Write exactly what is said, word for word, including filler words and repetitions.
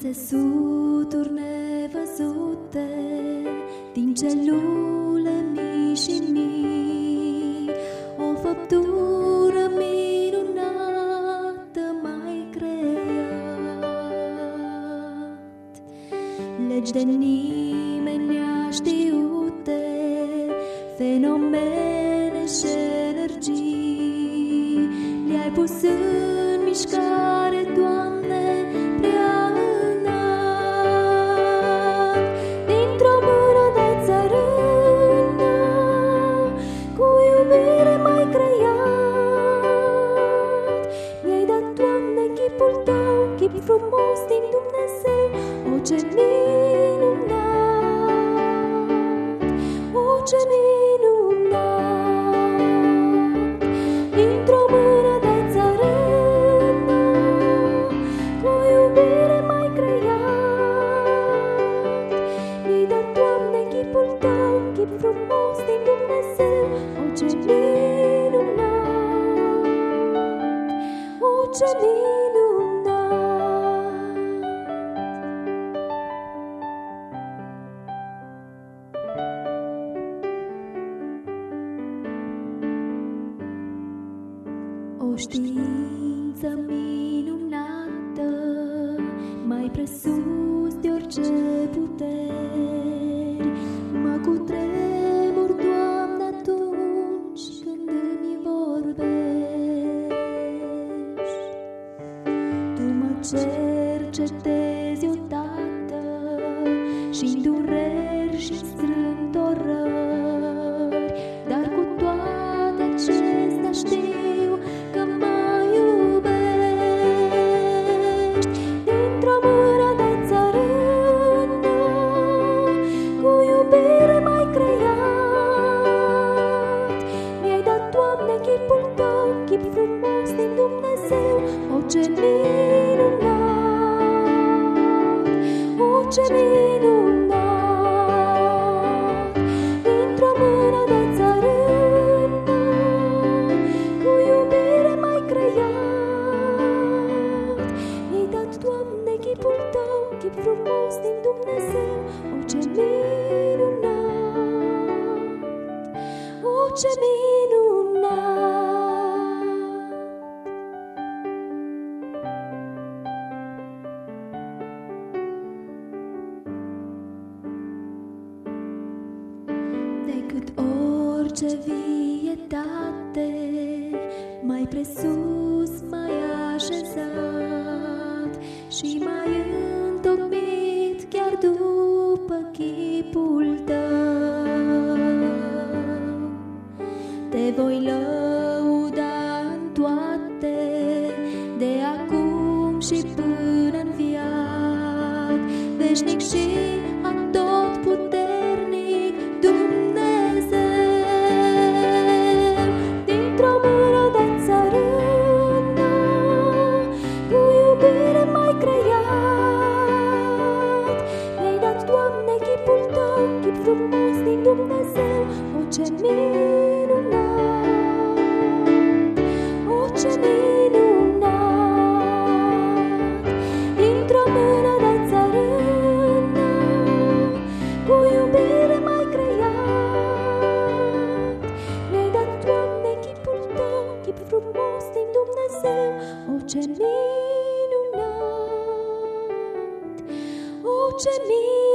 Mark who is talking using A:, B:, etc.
A: țesuturi nevăzute din celule mii și mii, o făptură minunată mai creat. Legi de nimeni neștiute, fenomene și energii, le-ai pus în mișcare, Doamne, prea înalt. Dintr-o mână de țărână, cu iubire m-ai creat. Mi-ai dat, Doamne, chipul Tău, chip frumos din Dumnezeu. O, ce minunat! O, ce minunat! Dintr-o mână de țărână, cu iubire m-ai creat. Mi-ai dat, Doamne, chipul Tău, chip frumos din Dumnezeu. O, ce minunat! O, ce minunat! O știință minunată, mai presus de orice puteri, mă cutremur, Doamne, atunci când îmi vorbești. Tu mă cercetezi odată și-n dureri și strâmtorări, dar cu toate acestea știu că mă iubești. Dintr-o mână de țărână, cu iubire m-ai creat. Mi-ai dat, Doamne, chipul Tău, chip frumos din Dumnezeu. O, ce minunat! O, ce minunat! Dintr-o mână de țărână, cu iubire m-ai creat. Mi-ai dat, Doamne, chipul Tău, chip frumos din Dumnezeu. O, ce minunat! O, ce minunat! Decât orice vietate, mai presus m-ai așezat și m-ai întocmit chiar după chipul Tău. Te voi lăuda în toate, de acum și până în viac, veșnic și atotputernic Dumnezeu. Dintr-o mână de țărână, cu iubire m-ai creat. Mi-ai dat, Doamne, chipul Tău, chip frumos din Dumnezeu. O, ce minunat! O, ce minunat! Dintr-o mână de țărână, cu iubire m-ai creat. Mi-ai dat, Doamne, chipul Tău, chip frumos din Dumnezeu. O, ce minunat! O, ce minunat!